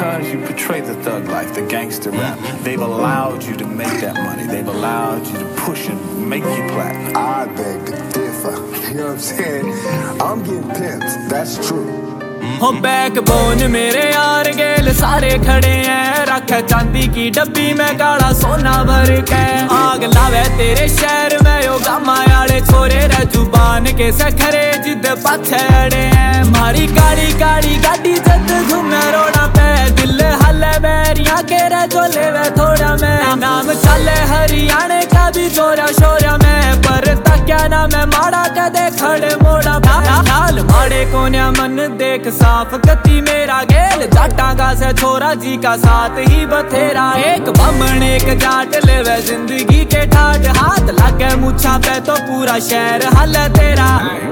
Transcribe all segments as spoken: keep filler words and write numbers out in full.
because you portray the thug life, the gangster rap. They've allowed you to make that money. They've allowed you to push and make you platinum. I beg to differ. You know what I'm saying? I'm getting pimped. That's true. हो backbone मेरे यार गेल सारे खड़े हैं, रखे चांदी की डब्बी में काला सोना भर के। आग लावे तेरे शहर में यो गामा आड़े छोरे रे जुबान के सखरे जिद पाछे अड़े हैं। मारी काली काली गाड़ी जद घूमे रोड़ा पे, दिल हल्ले बैरिया के रे जो लेवे थोड़ा में। नाम चले हरियाणे का भी जोरा शोरा में, पर तक्या ना मैं माड़ा कदे खड़े मोड़ा ढाल माड़े कोन्या मन देख साफ गति मेरा गेल। जाटा का से छोरा जी का साथ ही बथेरा, एक बमन एक जाट लेवे जिंदगी के ठाट। हाथ लागे मुछा पे तो पूरा शहर हल तेरा।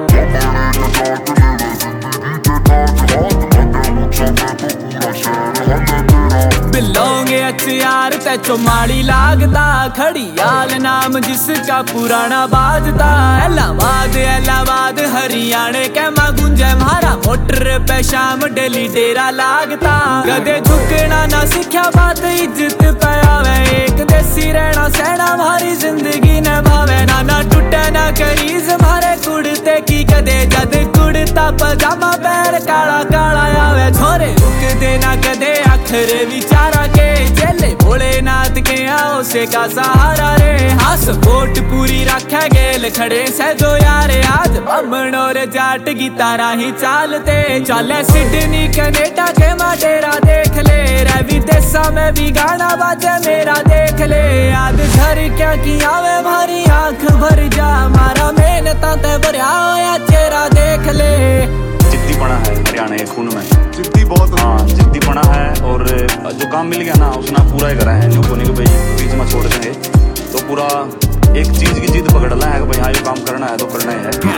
बिलोंगे अचार ते चुमाड़ी लागदा, खड़ियाल नाम जिसका पुराना बाजता। इलाहाबाद इलाहाबाद हरियाणे के मां गुंजे मारा, मोटर पे शाम डेली डेरा लागता। कदे झुकना ना सीख्या बात इज्जत पे आवे, एक देसी रहना सहना मारी जिंदगी ने भावे। ना ना टूटे ना करीज मारे कुड़ते की, कदे जद कुड़ता पजामा पैर काला काला आवे। छोरे रुक देना कदे आखरे विचारा के, चले भोलेनाथ के आओ से का सहारा रे। हास वोट पूरी रखे गेल खड़े से जो यारे, आज बमन और जाट की तरह ही चालते। चले सिडनी कनेडा के माटेरा देख ले, रवि देसा में भी गाना बाजे मेरा देख ले। याद घर क्या की आवे मारी आंख भर जा, मारा मेहनता ते भरिया होया चेहरा देख ले। जिद्दीपना है हरियाणा के खून में, जिद्दी बहुत। हाँ जिद्दीपना है, और जो काम मिल गया ना उसने पूरा ही करा है। न्यू कोनी को भाई बीच में छोड़ देंगे तो पूरा एक चीज की जिद पकड़ ला है कि भाई हाँ ये काम करना है तो करना ही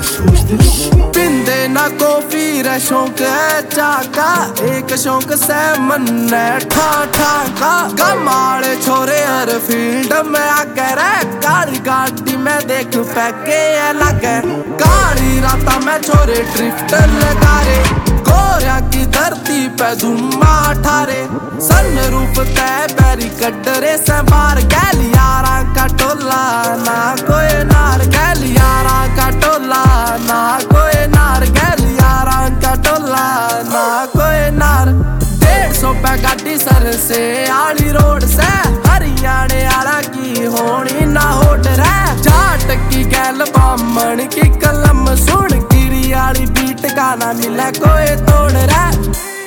है। पिंदे ना कॉफी रे शौक है चाका, एक शौक से मन ठा ठा का। गमाड़े छोरे हर फील्ड में आगे रे, काली गाड़ी में देख पैके लगे। काली राता में छोरे ड्रिफ्ट लगा रे, गोरिया की धरती पे धुमा ठारे। सन रूप तय बैरी कटरे से बार, गैलियारा का टोला ना कोई नार। गैलियारा का टोला ना कोई नार, गैलियारा का टोला ना कोई नार। डेढ़ सौ पे गाड़ी सर से आली रोड से, हरियाणे आला की होनी ना होट रे। जाट की गैल बामण की कलम सुन, गिरी आली बीट का ना मिले कोई तोड़ रे।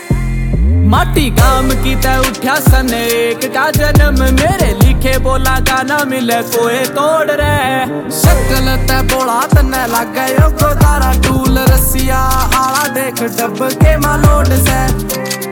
माटी गाम की तय उठा सन एक का जन्म, मेरे लिखे बोला का ना मिले कोई तोड़ रे। शक्ल ते बोला तने लगे यो को तारा टूल, रसिया आला देख डब के मालोड से।